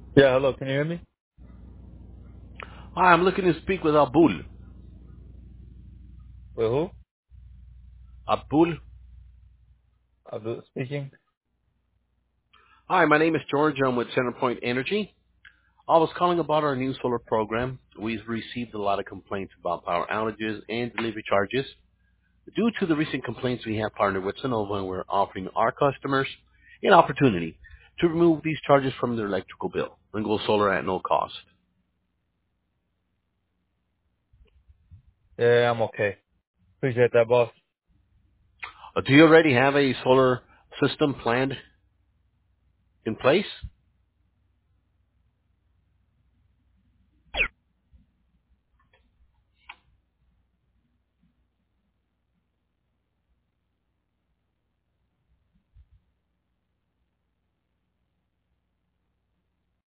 Yeah, hello. Can you hear me? Hi, I'm looking to speak with Abul. With who? Abul? Abdul speaking. Hi, my name is George. I'm with CenterPoint Energy. I was calling about our new solar program. We've received a lot of complaints about power outages and delivery charges. Due to the recent complaints, we have partnered with Sonova and we're offering our customers an opportunity to remove these charges from their electrical bill and go solar at no cost. Yeah, I'm okay. Appreciate that, boss. Do you already have a solar system planned in place?